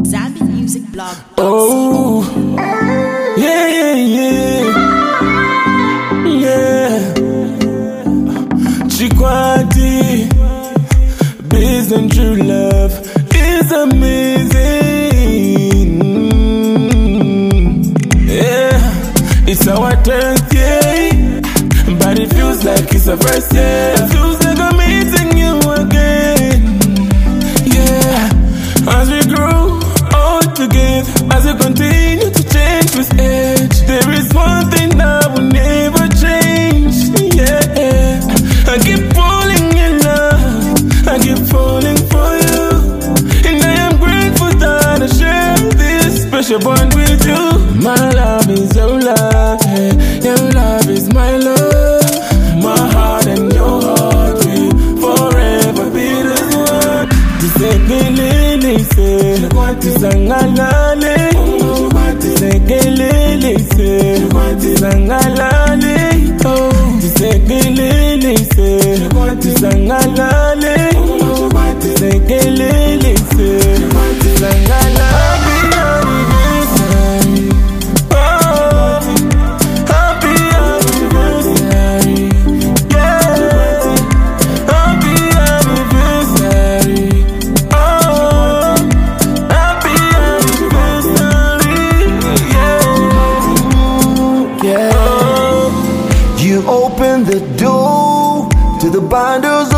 ZambianMusicBlog. Oh, yeah, yeah, yeah, yeah. Chikwati, based on true love, is amazing. Yeah, it's our 10th year, but it feels like it's our first year. It feels like I'm meeting you again. Yeah, as we grow together, as we continue to change with age, there is one thing that will never change. Yeah, I keep falling in love, I keep falling for you, and I am grateful that I share this special bond with you. My love is your love, yeah. Your love is my love. My heart and your heart will forever be the one. Tisekelele se, tisangalale. Tisekelele se, tisangalale. Tisekelele se, tisangalale. Tisekelele se, tisangalale. You open the door to the binders